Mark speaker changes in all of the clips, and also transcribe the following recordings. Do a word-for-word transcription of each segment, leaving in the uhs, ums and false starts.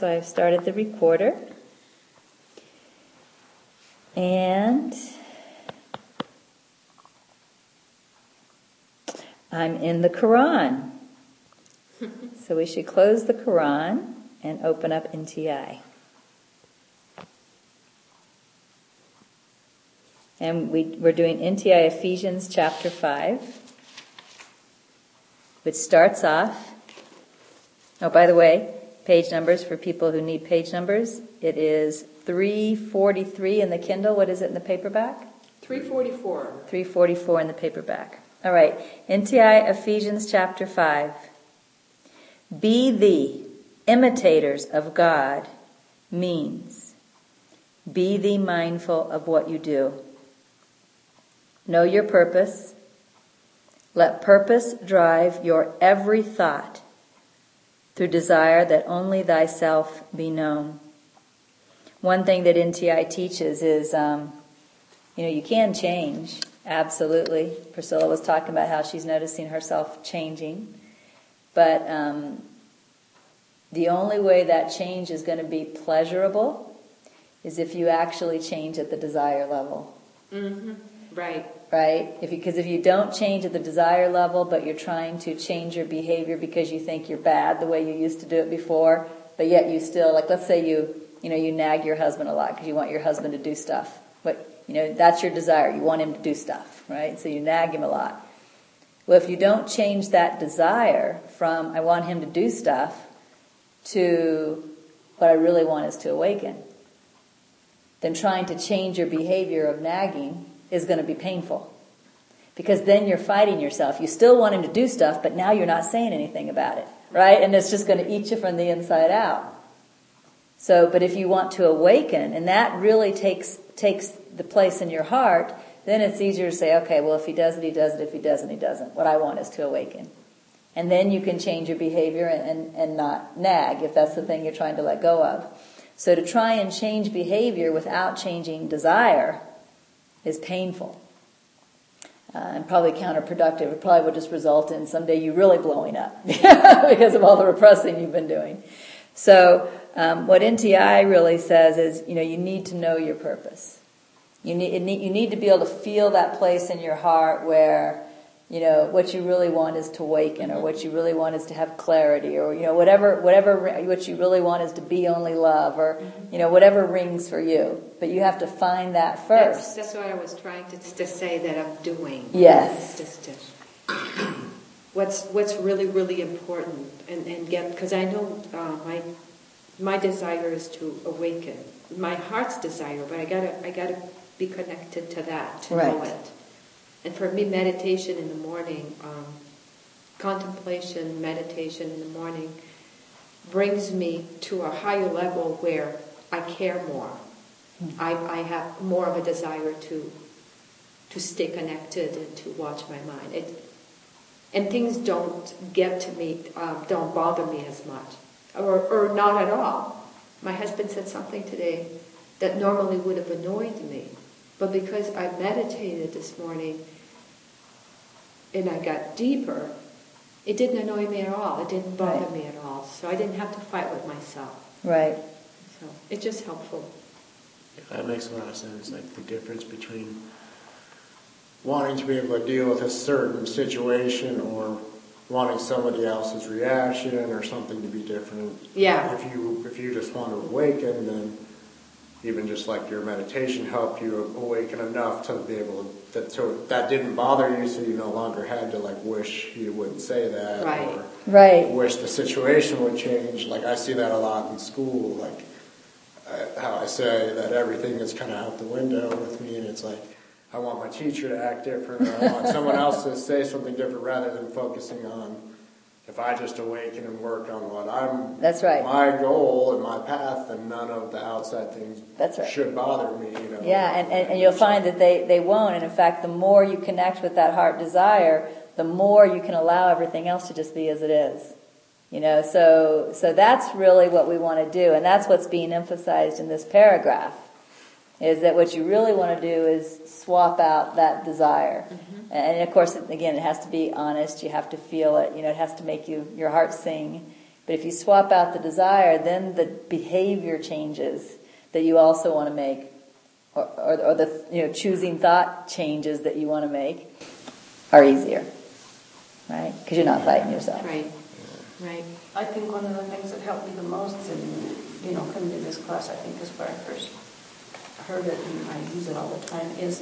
Speaker 1: so I've started the recorder. And I'm in the Quran. So we should close the Quran and open up N T I. And we, we're doing N T I Ephesians chapter five, which starts off, oh, by the way, page numbers for people who need page numbers. It is three forty-three in the Kindle. What is it in the paperback?
Speaker 2: three forty-four.
Speaker 1: three forty-four in the paperback. All right. N T I Ephesians chapter five. Be thee imitators of God means be thee mindful of what you do. Know your purpose. Let purpose drive your every thought through desire that only thyself be known. One thing that N T I teaches is, um, you know, you can change. Absolutely. Priscilla was talking about how she's noticing herself changing. But um, the only way that change is going to be pleasurable is if you actually change at the desire level.
Speaker 2: Mm-hmm. Right.
Speaker 1: Right? If because if you don't change at the desire level, but you're trying to change your behavior because you think you're bad the way you used to do it before, but yet you still, like let's say you, you know, you nag your husband a lot because you want your husband to do stuff. But, you know, that's your desire. You want him to do stuff, right? So you nag him a lot. Well, if you don't change that desire from I want him to do stuff to what I really want is to awaken, then trying to change your behavior of nagging is going to be painful. Because then you're fighting yourself. You still want him to do stuff, but now you're not saying anything about it, right? And it's just going to eat you from the inside out. So, but if you want to awaken, and that really takes takes the place in your heart, then it's easier to say, okay, well, if he does it, he does it. If he doesn't, he doesn't. What I want is to awaken. And then you can change your behavior and, and, and not nag if that's the thing you're trying to let go of. So to try and change behavior without changing desire is painful. Uh, and probably counterproductive. It probably would just result in someday you really blowing up because of all the repressing you've been doing. So um, what N T I really says is, you know, you need to know your purpose. You need, it need you need to be able to feel that place in your heart where, you know, what you really want is to awaken, or what you really want is to have clarity, or, you know, whatever, whatever, what you really want is to be only love, or, you know, whatever rings for you. But you have to find that first.
Speaker 2: That's, that's what I was trying to, to say that I'm doing.
Speaker 1: Yes.
Speaker 2: Just to, what's, what's really, really important and, and get, because I know, uh, my, my desire is to awaken. My heart's desire, but I gotta, I gotta be connected to that, to
Speaker 1: right.
Speaker 2: know it. And for me, meditation in the morning, um, contemplation, meditation in the morning, brings me to a higher level where I care more. Mm-hmm. I, I have more of a desire to to stay connected and to watch my mind. It, and things don't get to me, uh, don't bother me as much, or, or not at all. My husband said something today that normally would have annoyed me. But because I meditated this morning and I got deeper, it didn't annoy me at all. It didn't bother right. me at all. So I didn't have to fight with myself.
Speaker 1: Right.
Speaker 2: So it's just helpful.
Speaker 3: Yeah, that makes a lot of sense. Like the difference between wanting to be able to deal with a certain situation or wanting somebody else's reaction or something to be different.
Speaker 2: Yeah.
Speaker 3: If you if you just want to awaken, then even just like your meditation helped you awaken enough to be able to, that, so that didn't bother you, so you no longer had to like wish you wouldn't say that,
Speaker 2: right.
Speaker 3: or
Speaker 1: right.
Speaker 3: wish the situation would change. Like I see that a lot in school, like uh, how I say that everything is kind of out the window with me, and it's like I want my teacher to act different, or I want someone else to say something different, rather than focusing on if I just awaken and work on what I'm,
Speaker 1: that's right.
Speaker 3: my goal and my path, then none of the outside things
Speaker 1: that's right.
Speaker 3: should bother me. You know?
Speaker 1: Yeah, and, and, and you'll find that they, they won't. And in fact, the more you connect with that heart desire, the more you can allow everything else to just be as it is. You know, so so that's really what we want to do, and that's what's being emphasized in this paragraph. Is that what you really want to do is swap out that desire. Mm-hmm. And of course, again, it has to be honest. You have to feel it. You know, it has to make you your heart sing. But if you swap out the desire, then the behavior changes that you also want to make, or, or, or the you know choosing thought changes that you want to make are easier, right? Because you're not fighting yourself.
Speaker 2: Right, right.
Speaker 4: I think one of the things that helped me the most in, you know, coming to this class, I think is where I first heard it and I use it all the time, is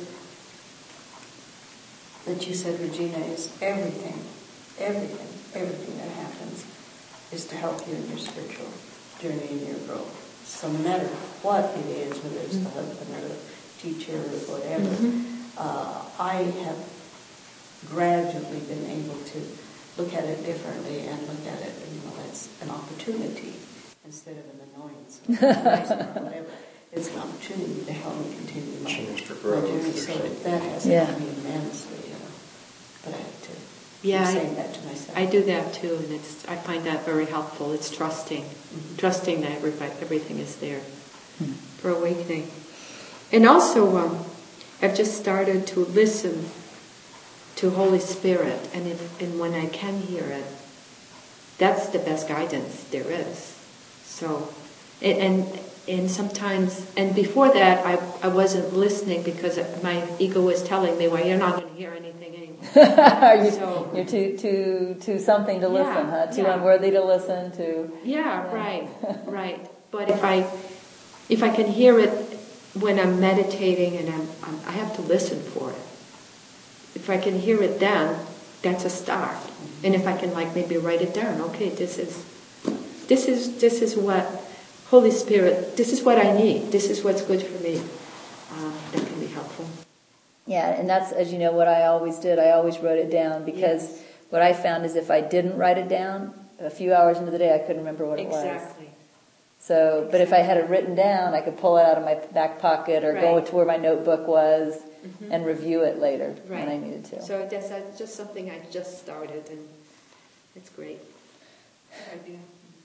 Speaker 4: that you said, Regina, is everything, everything, everything that happens is to help you in your spiritual journey and your growth. So no matter what it is, whether it's the husband or the teacher or whatever, mm-hmm. uh, I have gradually been able to look at it differently and look at it, you know, as an opportunity instead of an annoyance or whatever. It's an opportunity to help me continue my,
Speaker 3: Change for
Speaker 4: my
Speaker 3: growth.
Speaker 4: journey. So that has
Speaker 1: Yeah.
Speaker 4: helped me immensely, you know. But I have to
Speaker 2: Yeah,
Speaker 4: keep
Speaker 2: I-
Speaker 4: saying that to myself.
Speaker 2: I do that too, and it's I find that very helpful. It's trusting,
Speaker 4: Mhm.
Speaker 2: trusting that every, everything is there
Speaker 1: Hmm.
Speaker 2: for awakening. And also, um, I've just started to listen to Holy Spirit, and if, and when I can hear it, that's the best guidance there is. So, and and, and sometimes, and before that, I I wasn't listening because my ego was telling me, well, you're not going to hear anything anymore.
Speaker 1: you,
Speaker 2: So-
Speaker 1: you're too too too something to
Speaker 2: Yeah,
Speaker 1: listen, huh? Too
Speaker 2: yeah.
Speaker 1: unworthy to listen to.
Speaker 2: Yeah, right, right. But if I, if I can hear it when I'm meditating and I'm, I'm, I have to listen for it. If I can hear it then, that's a start. And if I can like maybe write it down, okay, this is, this is, this is what Holy Spirit, this is what I need. This is what's good for me. Um, that can be helpful.
Speaker 1: Yeah, and that's, as you know, what I always did. I always wrote it down because
Speaker 2: Yes.
Speaker 1: what I found is if I didn't write it down, a few hours into the day I couldn't remember what it was.
Speaker 2: Exactly.
Speaker 1: So, but if I had it written down, I could pull it out of my back pocket or go
Speaker 2: Right.
Speaker 1: to where my notebook was
Speaker 2: Mhm.
Speaker 1: and review it later
Speaker 2: Right.
Speaker 1: when I needed to.
Speaker 2: So that's that's just something I just started, and it's great. Good idea.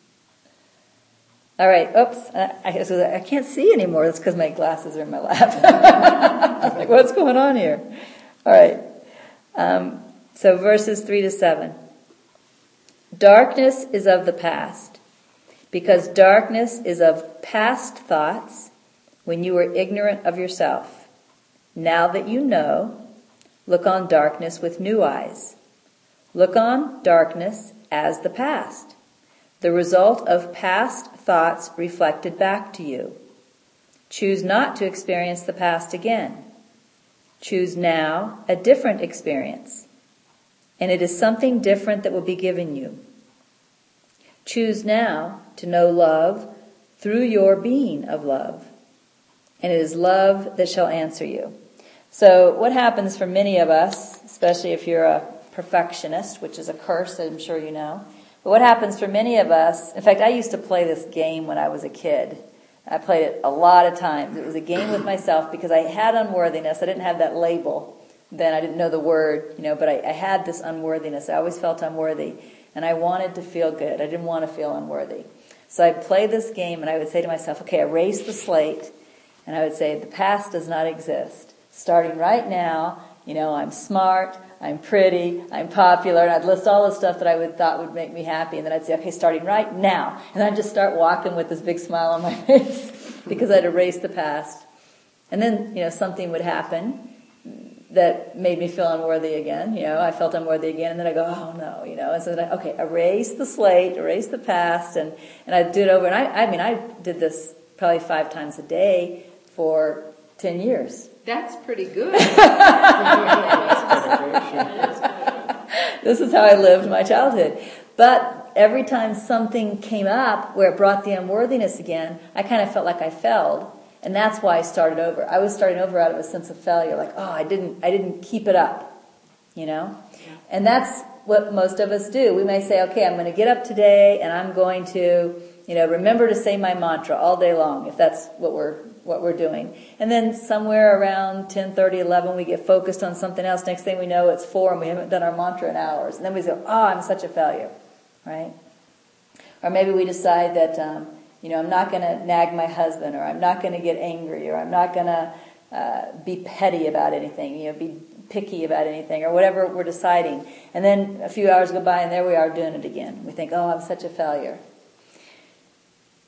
Speaker 1: All right. Oops. I, I, so I can't see anymore. That's because my glasses are in my lap. I was like, what's going on here? All right. Um, so verses three to seven. Darkness is of the past, because darkness is of past thoughts when you were ignorant of yourself. Now that you know, look on darkness with new eyes. Look on darkness as the past, the result of past thoughts reflected back to you. Choose not to experience the past again. Choose now a different experience, and it is something different that will be given you. Choose now to know love through your being of love, and it is love that shall answer you. So what happens for many of us, especially if you're a perfectionist, which is a curse, I'm sure you know, but what happens for many of us, in fact, I used to play this game when I was a kid. I played it a lot of times. It was a game with myself because I had unworthiness. I didn't have that label then. I didn't know the word, you know, but I, I had this unworthiness. I always felt unworthy, and I wanted to feel good. I didn't want to feel unworthy. So I'd play this game, and I would say to myself, okay, erase the slate, and I would say, the past does not exist. Starting right now, you know, I'm smart, I'm pretty, I'm popular, and I'd list all the stuff that I would thought would make me happy, and then I'd say, okay, starting right now. And I'd just start walking with this big smile on my face because I'd erased the past. And then, you know, something would happen that made me feel unworthy again. You know, I felt unworthy again, and then I go, oh no, you know. And so then I, okay, erase the slate, erase the past, and, and I'd do it over. And I, I mean, I did this probably five times a day for ten years.
Speaker 2: That's pretty good.
Speaker 1: This is how I lived my childhood. But every time something came up where it brought the unworthiness again, I kind of felt like I failed. And that's why I started over. I was starting over out of a sense of failure, like, oh, I didn't, I didn't keep it up, you know?
Speaker 2: Yeah.
Speaker 1: And that's what most of us do. We may say, okay, I'm going to get up today and I'm going to, you know, remember to say my mantra all day long, if that's what we're, what we're doing. And then somewhere around ten thirty, eleven, we get focused on something else. Next thing we know, it's four and we haven't done our mantra in hours. And then we go, oh, I'm such a failure, right? Or maybe we decide that, um, you know, I'm not going to nag my husband, or I'm not going to get angry, or I'm not going to uh, be petty about anything, you know, be picky about anything, or whatever we're deciding. And then a few hours go by and there we are doing it again. We think, oh, I'm such a failure.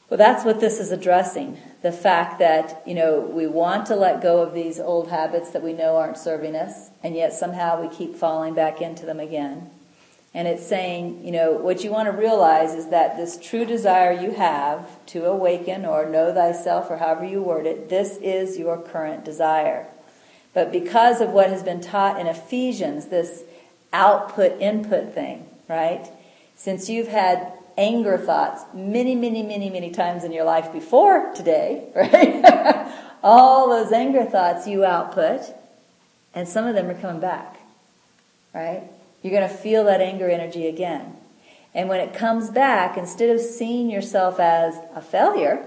Speaker 1: Well, that's what this is addressing. The fact that, you know, we want to let go of these old habits that we know aren't serving us, and yet somehow we keep falling back into them again. And it's saying, you know, what you want to realize is that this true desire you have to awaken or know thyself, or however you word it, this is your current desire. But because of what has been taught in Ephesians, this output-input thing, right? Since you've had anger thoughts many, many, many, many times in your life before today, right? All those anger thoughts you output, and some of them are coming back, right? You're going to feel that anger energy again. And when it comes back, instead of seeing yourself as a failure,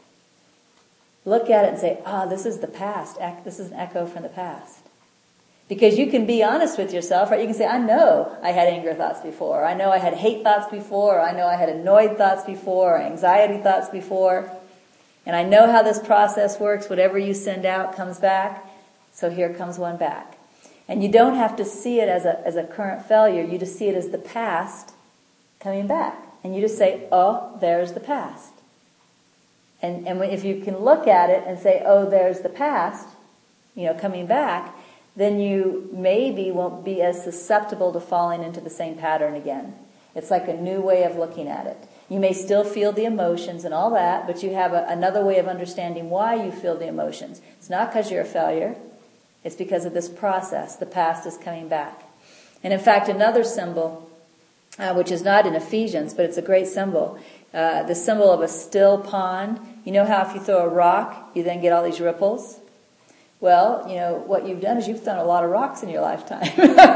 Speaker 1: look at it and say, ah, oh, this is the past. This is an echo from the past. Because you can be honest with yourself, right? You can say, I know I had anger thoughts before. I know I had hate thoughts before. Or I know I had annoyed thoughts before, or anxiety thoughts before. And I know how this process works. Whatever you send out comes back. So here comes one back. And you don't have to see it as a, as a current failure. You just see it as the past coming back. And you just say, oh, there's the past. And, and if you can look at it and say, oh, there's the past, you know, coming back, then you maybe won't be as susceptible to falling into the same pattern again. It's like a new way of looking at it. You may still feel the emotions and all that, but you have a, another way of understanding why you feel the emotions. It's not because you're a failure. It's because of this process. The past is coming back. And in fact, another symbol, uh, which is not in Ephesians, but it's a great symbol, uh, the symbol of a still pond. You know how if you throw a rock, you then get all these ripples? Well, you know, what you've done is you've thrown a lot of rocks in your lifetime.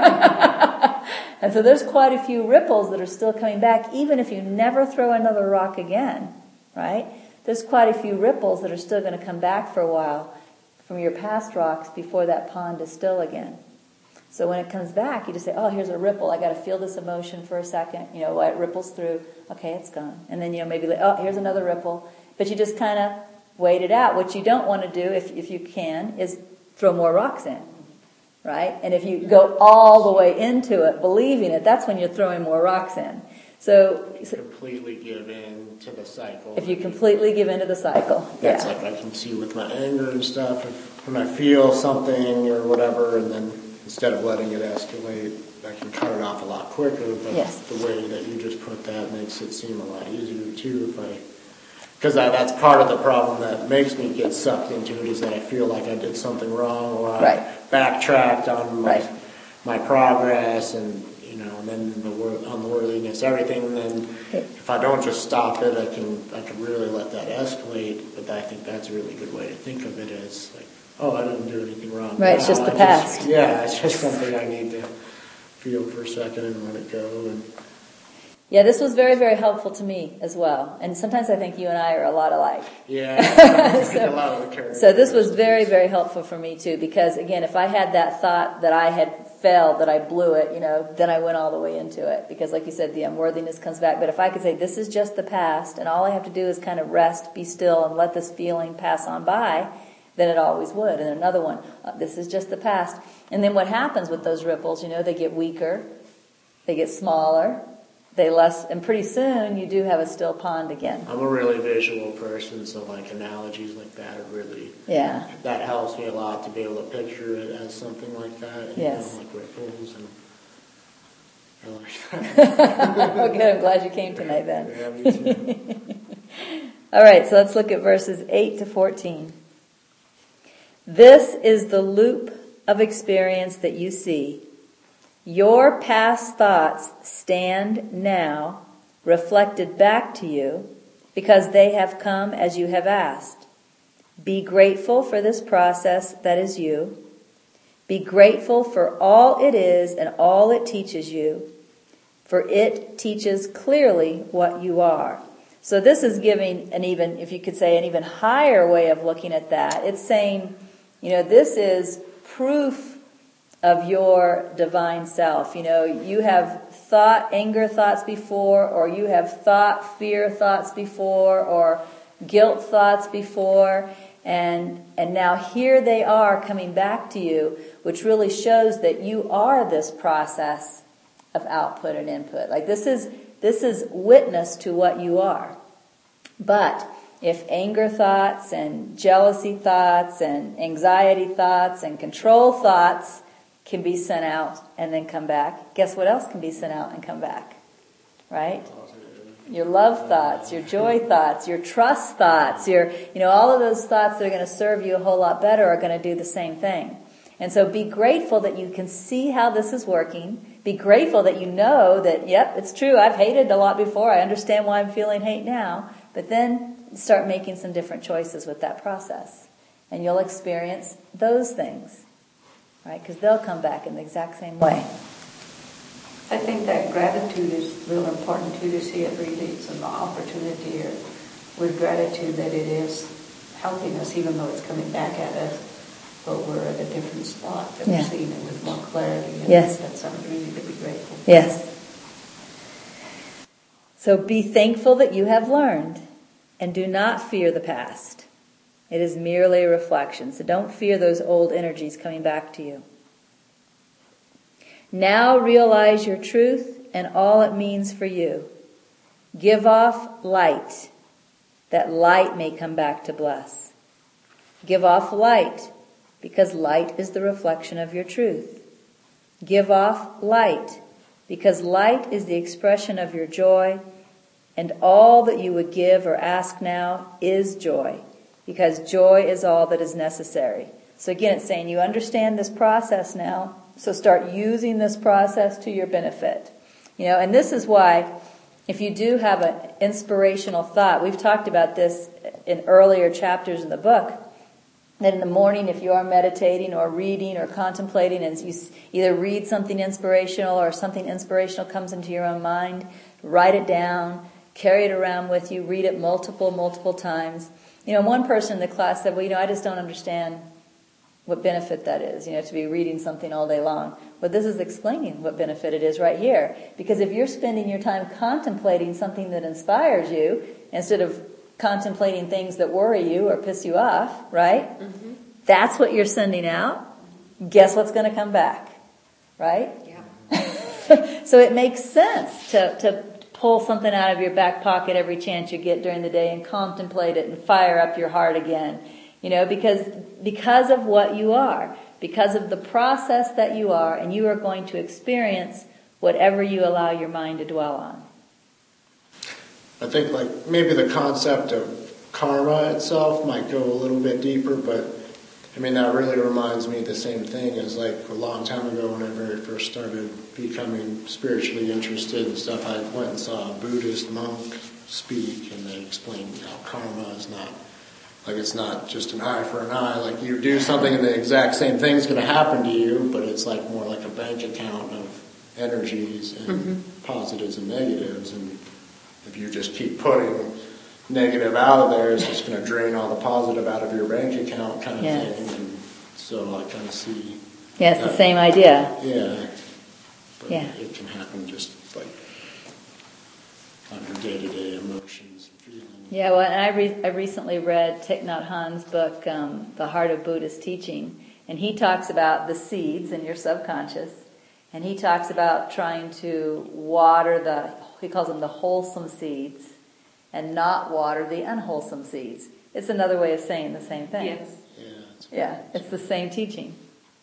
Speaker 1: And so there's quite a few ripples that are still coming back, even if you never throw another rock again, right? There's quite a few ripples that are still going to come back for a while from your past rocks before that pond is still again. So when it comes back, you just say, oh, here's a ripple. I got to feel this emotion for a second. You know, it ripples through. Okay, it's gone. And then, you know, maybe, like, oh, here's another ripple. But you just kind of wait it out. What you don't want to do, if if you can, is throw more rocks in, right? And if you go all the way into it, believing it, that's when you're throwing more rocks in. So,
Speaker 3: you completely give in to the cycle.
Speaker 1: If you completely give into the cycle,
Speaker 3: that's
Speaker 1: yeah.
Speaker 3: like I can see with my anger and stuff. If, when I feel something or whatever, and then instead of letting it escalate, I can cut it off a lot quicker. But
Speaker 1: yes.
Speaker 3: The way that you just put that makes it seem a lot easier too. If I Because that's part of the problem that makes me get sucked into it, is that I feel like I did something wrong, or I
Speaker 1: right.
Speaker 3: backtracked on my,
Speaker 1: right.
Speaker 3: my progress, and you know, and then the wor- unworthiness, everything. And then
Speaker 1: okay.
Speaker 3: if I don't just stop it, I can I can really let that escalate. But I think that's a really good way to think of it, as like, oh, I didn't do anything wrong.
Speaker 1: Right, it's just the
Speaker 3: I
Speaker 1: past.
Speaker 3: Just, yeah, it's just something I need to feel for a second and let it go. And
Speaker 1: yeah, this was very, very helpful to me as well. And sometimes I think you and I are a lot alike.
Speaker 3: Yeah,
Speaker 1: so,
Speaker 3: a lot of the characters.
Speaker 1: So this was very, very helpful for me too, because again, if I had that thought that I had failed, that I blew it, you know, then I went all the way into it. Because like you said, the unworthiness comes back. But if I could say, this is just the past, and all I have to do is kind of rest, be still, and let this feeling pass on by, then it always would. And another one, uh, this is just the past. And then what happens with those ripples, you know, they get weaker, they get smaller, they less, and pretty soon you do have a still pond again.
Speaker 3: I'm a really visual person, so like analogies like that are really,
Speaker 1: yeah,
Speaker 3: that helps me a lot to be able to picture it as something like that. You
Speaker 1: yes.
Speaker 3: know, like ripples, and I like that.
Speaker 1: Oh, good. I'm glad you came tonight then.
Speaker 3: Yeah, me too.
Speaker 1: All right, so let's look at verses eight to fourteen. This is the loop of experience that you see. Your past thoughts stand now reflected back to you because they have come as you have asked. Be grateful for this process that is you. Be grateful for all it is and all it teaches you, for it teaches clearly what you are. So this is giving an even, if you could say, an even higher way of looking at that. It's saying, you know, this is proof of your divine self. You know, you have thought anger thoughts before, or you have thought fear thoughts before, or guilt thoughts before, and and now here they are coming back to you, which really shows that you are this process of output and input. Like this is this is witness to what you are. But if anger thoughts and jealousy thoughts and anxiety thoughts and control thoughts can be sent out and then come back, guess what else can be sent out and come back? Right? Your love thoughts, your joy thoughts, your trust thoughts, your, you know, all of those thoughts that are going to serve you a whole lot better are going to do the same thing. And so be grateful that you can see how this is working. Be grateful that you know that, yep, it's true, I've hated a lot before, I understand why I'm feeling hate now. But then start making some different choices with that process. And you'll experience those things, right? Because they'll come back in the exact same way.
Speaker 4: I think that gratitude is real important too, to see it really it's an opportunity here with gratitude that it is helping us even though it's coming back at us, but we're at a different spot that
Speaker 1: Yeah.
Speaker 4: we're seeing it with more clarity. And
Speaker 1: Yes.
Speaker 4: that's something really to be grateful for.
Speaker 1: Yes. So be thankful that you have learned and do not fear the past. It is merely a reflection. So don't fear those old energies coming back to you. Now realize your truth and all it means for you. Give off light, that light may come back to bless. Give off light, because light is the reflection of your truth. Give off light, because light is the expression of your joy, and all that you would give or ask now is joy, because joy is all that is necessary. So again, it's saying you understand this process now, so start using this process to your benefit. You know, and this is why if you do have an inspirational thought, we've talked about this in earlier chapters in the book, that in the morning if you are meditating or reading or contemplating and you either read something inspirational or something inspirational comes into your own mind, write it down, carry it around with you, read it multiple, multiple times. You know, one person in the class said, well, you know, I just don't understand what benefit that is, you know, to be reading something all day long. But this is explaining what benefit it is right here. Because if you're spending your time contemplating something that inspires you, instead of contemplating things that worry you or piss you off, right? Mm-hmm. That's what you're sending out. Guess what's going to come back, right? Yeah. So it makes sense to, to pull something out of your back pocket every chance you get during the day and contemplate it and fire up your heart again. You know, because because of what you are, because of the process that you are, and you are going to experience whatever you allow your mind to dwell on.
Speaker 3: I think like maybe the concept of karma itself might go a little bit deeper, but I mean that really reminds me of the same thing as like a long time ago when I very first started becoming spiritually interested and stuff. I went and saw a Buddhist monk speak, and they explained how karma is not like it's not just an eye for an eye. Like you do something and the exact same thing's going to happen to you, but it's like more like a bank account of energies and mm-hmm. positives and negatives. And if you just keep putting negative out of there, it's just going to drain all the positive out of your bank account kind of yes. thing. And so I kind of see...
Speaker 1: Yeah, it's that, the same idea.
Speaker 3: Yeah. But
Speaker 1: yeah.
Speaker 3: it can happen just like on your day-to-day emotions and feelings.
Speaker 1: Yeah, well, and I, re- I recently read Thich Nhat Hanh's book, um, The Heart of Buddhist Teaching, and he talks about the seeds in your subconscious, and he talks about trying to water the, he calls them the wholesome seeds, and not water the unwholesome seeds. It's another way of saying the same thing.
Speaker 2: Yes.
Speaker 3: Yeah, it's,
Speaker 1: yeah, it's the same teaching.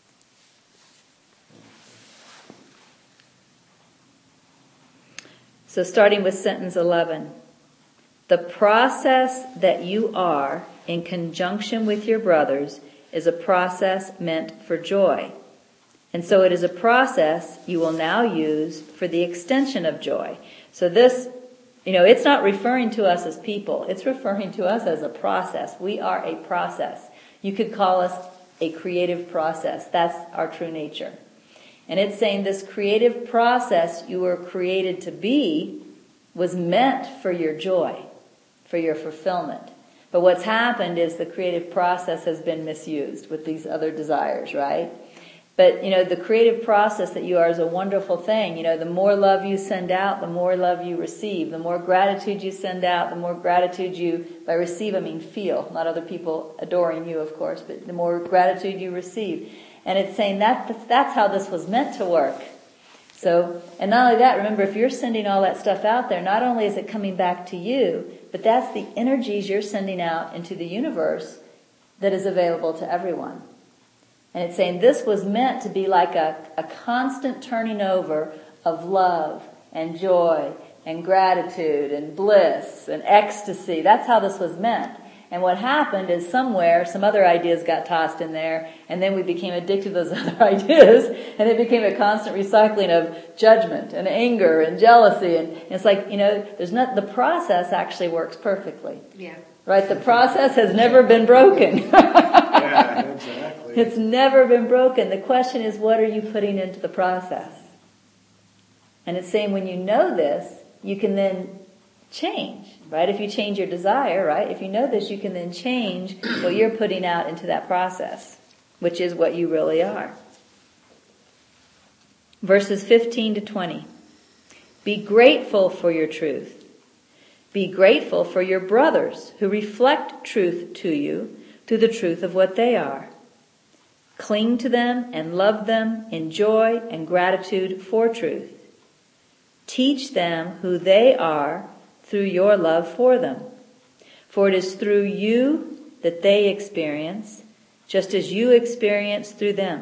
Speaker 1: So starting with sentence eleven. The process that you are in conjunction with your brothers is a process meant for joy. And so it is a process you will now use for the extension of joy. So this, you know, it's not referring to us as people. It's referring to us as a process. We are a process. You could call us a creative process. That's our true nature. And it's saying this creative process you were created to be was meant for your joy, for your fulfillment. But what's happened is the creative process has been misused with these other desires, right? But, you know, the creative process that you are is a wonderful thing. You know, the more love you send out, the more love you receive. The more gratitude you send out, the more gratitude you, by receive I mean feel, not other people adoring you, of course, but the more gratitude you receive. And it's saying that that's how this was meant to work. So, and not only that, remember, if you're sending all that stuff out there, not only is it coming back to you, but But that's the energies you're sending out into the universe that is available to everyone. And it's saying this was meant to be like a, a constant turning over of love and joy and gratitude and bliss and ecstasy. That's how this was meant. And what happened is somewhere some other ideas got tossed in there, and then we became addicted to those other ideas, and it became a constant recycling of judgment and anger and jealousy. And it's like, you know, there's not, the process actually works perfectly.
Speaker 2: Yeah.
Speaker 1: Right? The process has never been broken.
Speaker 3: Yeah, exactly.
Speaker 1: It's never been broken. The question is, what are you putting into the process? And it's saying when you know this, you can then change, right? If you change your desire, right? If you know this, you can then change what you're putting out into that process, which is what you really are. Verses fifteen to twenty. Be grateful for your truth. Be grateful for your brothers who reflect truth to you through the truth of what they are. Cling to them and love them in joy and gratitude for truth. Teach them who they are through your love for them. For it is through you that they experience, just as you experience through them.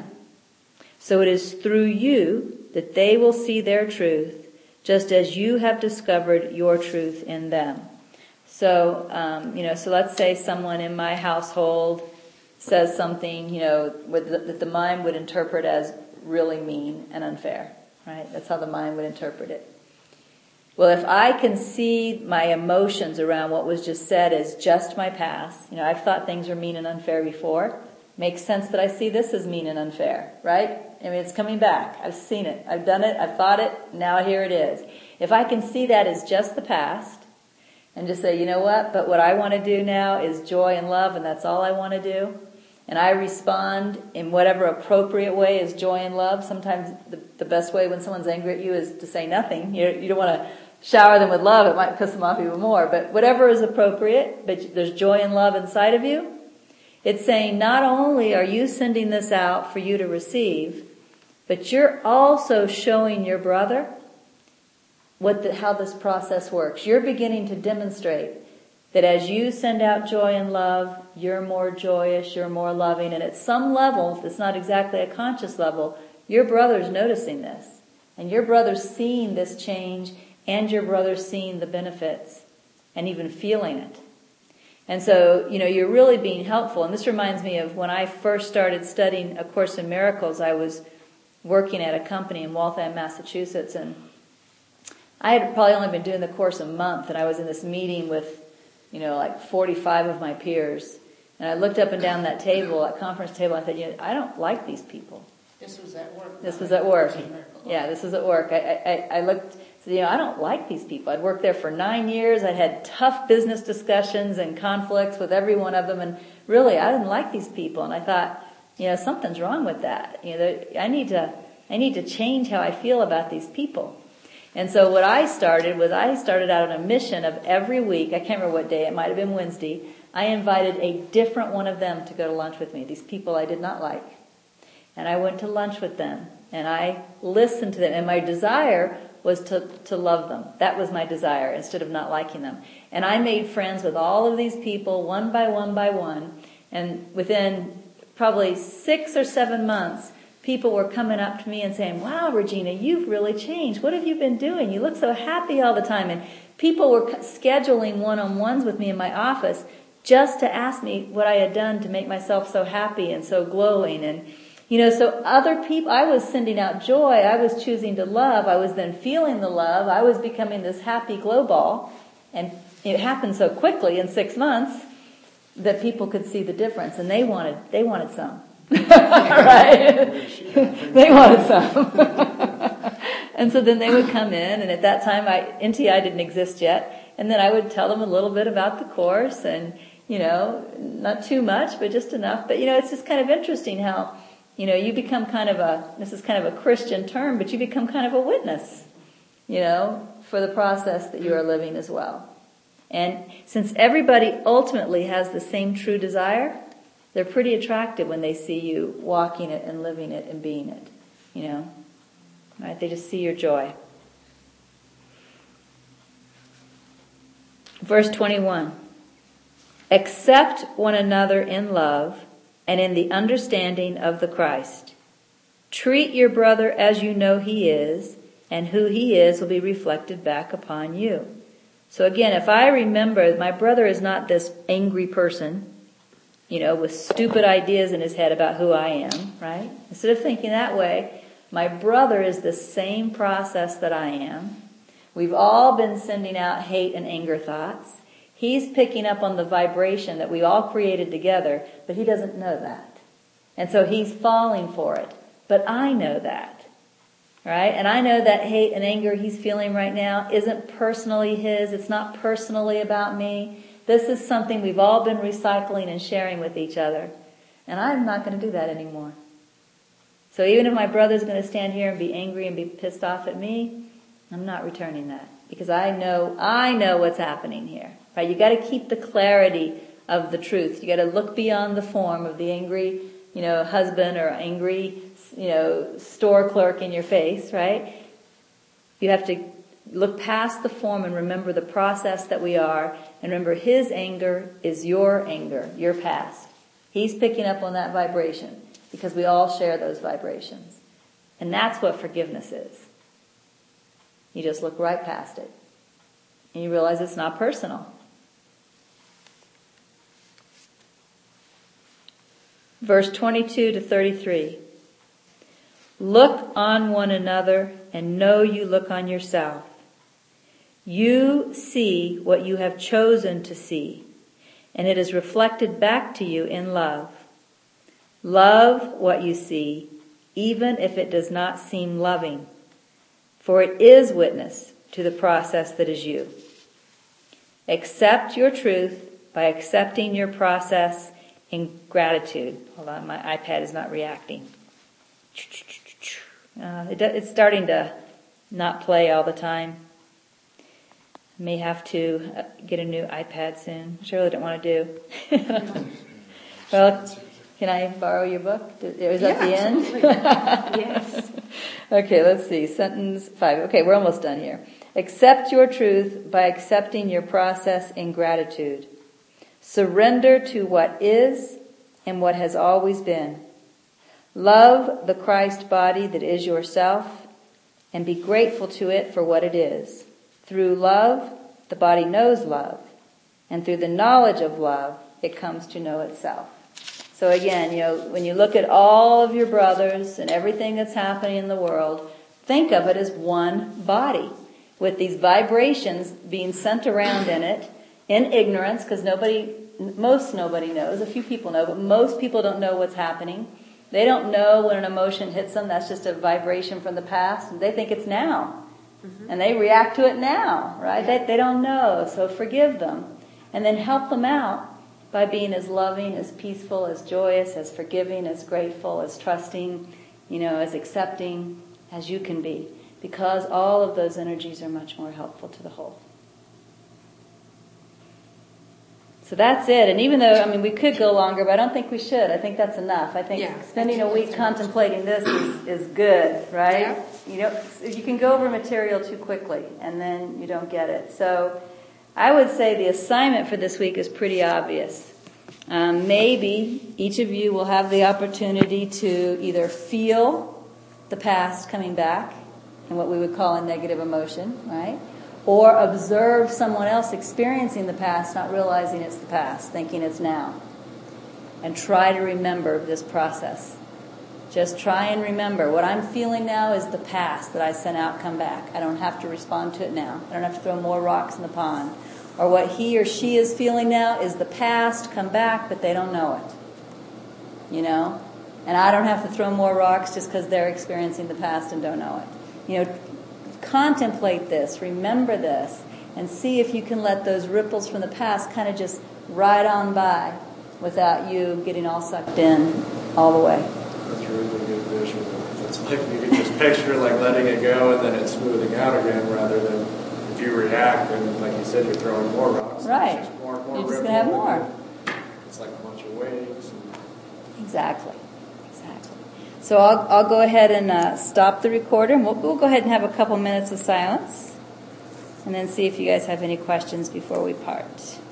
Speaker 1: So it is through you that they will see their truth, just as you have discovered your truth in them. So, um, you know, so let's say someone in my household says something, you know, that the mind would interpret as really mean and unfair, right? That's how the mind would interpret it. Well, if I can see my emotions around what was just said as just my past, you know, I've thought things were mean and unfair before. Makes sense that I see this as mean and unfair, right? I mean, it's coming back. I've seen it. I've done it. I've thought it. Now here it is. If I can see that as just the past and just say, you know what, but what I want to do now is joy and love, and that's all I want to do. And I respond in whatever appropriate way is joy and love. Sometimes the, the best way when someone's angry at you is to say nothing. You, you don't want to shower them with love. It might piss them off even more. But whatever is appropriate, but there's joy and love inside of you. It's saying not only are you sending this out for you to receive, but you're also showing your brother what the, how this process works. You're beginning to demonstrate that as you send out joy and love, you're more joyous, you're more loving. And at some level, if it's not exactly a conscious level, your brother's noticing this. And your brother's seeing this change, and your brother's seeing the benefits and even feeling it. And so, you know, you're really being helpful. And this reminds me of when I first started studying A Course in Miracles. I was working at a company in Waltham, Massachusetts, and I had probably only been doing the course a month, and I was in this meeting with, you know, like forty-five of my peers. And I looked up and down that table, that conference table, and I said, you know, I don't like these people.
Speaker 4: This was at work.
Speaker 1: This was at work. Yeah, this was at work. I, I, I looked, said, you know, I don't like these people. I'd worked there for nine years. I'd had tough business discussions and conflicts with every one of them. And really, I didn't like these people. And I thought, you know, something's wrong with that. You know, I need to, I need to change how I feel about these people. And so what I started was I started out on a mission of every week, I can't remember what day, it might have been Wednesday, I invited a different one of them to go to lunch with me, these people I did not like. And I went to lunch with them, and I listened to them, and my desire was to, to love them. That was my desire, instead of not liking them. And I made friends with all of these people, one by one by one, and within probably six or seven months, people were coming up to me and saying, wow, Regina, you've really changed. What have you been doing? You look so happy all the time. And people were scheduling one-on-ones with me in my office just to ask me what I had done to make myself so happy and so glowing. And, you know, so other people, I was sending out joy. I was choosing to love. I was then feeling the love. I was becoming this happy glow ball. And it happened so quickly in six months that people could see the difference. And they wanted, they wanted some. Right? They wanted some. And so then they would come in, and at that time I, N T I didn't exist yet, and then I would tell them a little bit about the course, and, you know, not too much, but just enough. But, you know, it's just kind of interesting how, you know, you become kind of a, this is kind of a Christian term, but you become kind of a witness, you know, for the process that you are living as well. And since everybody ultimately has the same true desire, they're pretty attractive when they see you walking it and living it and being it, you know. Right? They just see your joy. Verse twenty-one. Accept one another in love and in the understanding of the Christ. Treat your brother as you know he is, and who he is will be reflected back upon you. So again, if I remember my brother is not this angry person, you know, with stupid ideas in his head about who I am, right? Instead of thinking that way, my brother is the same process that I am. We've all been sending out hate and anger thoughts. He's picking up on the vibration that we all created together, but he doesn't know that. And so he's falling for it. But I know that, right? And I know that hate and anger he's feeling right now isn't personally his. It's not personally about me. This is something we've all been recycling and sharing with each other. And I'm not going to do that anymore. So even if my brother's going to stand here and be angry and be pissed off at me, I'm not returning that. Because I know, I know what's happening here. Right? You got to keep the clarity of the truth. You got to look beyond the form of the angry, you know, husband or angry, you know, store clerk in your face, right? You have to look past the form and remember the process that we are. And remember, his anger is your anger, your past. He's picking up on that vibration because we all share those vibrations. And that's what forgiveness is. You just look right past it. And you realize it's not personal. Verse twenty-two to thirty-three. Look on one another and know you look on yourself. You see what you have chosen to see, and it is reflected back to you in love. Love what you see, even if it does not seem loving, for it is witness to the process that is you. Accept your truth by accepting your process in gratitude. Hold on, my iPad is not reacting. Uh, it, it's starting to not play all the time. I may have to uh, get a new iPad soon, which I really don't want to do. Well, can I borrow your book? Is that
Speaker 2: yeah,
Speaker 1: the end?
Speaker 2: Yes.
Speaker 1: Okay, let's see. Sentence five. Okay, we're almost done here. Accept your truth by accepting your process in gratitude. Surrender to what is and what has always been. Love the Christ body that is yourself and be grateful to it for what it is. Through love, the body knows love. And through the knowledge of love, it comes to know itself. So again, you know, when you look at all of your brothers and everything that's happening in the world, think of it as one body with these vibrations being sent around in it in ignorance, because nobody, most nobody knows. A few people know, but most people don't know what's happening. They don't know when an emotion hits them. That's just a vibration from the past. They think it's now. Mm-hmm. And they react to it now, right? They, they don't know. So forgive them. And then help them out by being as loving, as peaceful, as joyous, as forgiving, as grateful, as trusting, you know, as accepting as you can be. Because all of those energies are much more helpful to the whole. So that's it. And even though, I mean, we could go longer, but I don't think we should. I think that's enough. I think
Speaker 2: yeah,
Speaker 1: spending a week contemplating this is, is good, right?
Speaker 2: Yeah.
Speaker 1: You know, you can go over material too quickly, and then you don't get it. So I would say the assignment for this week is pretty obvious. Um, maybe each of you will have the opportunity to either feel the past coming back and what we would call a negative emotion, right? Or observe someone else experiencing the past, not realizing it's the past, thinking it's now. And try to remember this process. Just try and remember. What I'm feeling now is the past that I sent out come back. I don't have to respond to it now. I don't have to throw more rocks in the pond. Or what he or she is feeling now is the past come back, but they don't know it. You know? And I don't have to throw more rocks just because they're experiencing the past and don't know it. You know, contemplate this, remember this, and see if you can let those ripples from the past kind of just ride on by without you getting all sucked in all the way.
Speaker 3: That's a really good visual. It's like you can just picture like letting it go and then it's smoothing out again, rather than if you react and, like you said, you're throwing more rocks.
Speaker 1: Right.
Speaker 3: It's just more and more
Speaker 1: You're just
Speaker 3: ripple,
Speaker 1: going to have more.
Speaker 3: It's like a bunch of waves. And...
Speaker 1: Exactly. Exactly. So I'll, I'll go ahead and uh, stop the recorder, and we'll, we'll go ahead and have a couple minutes of silence. and then see if you guys have any questions before we part.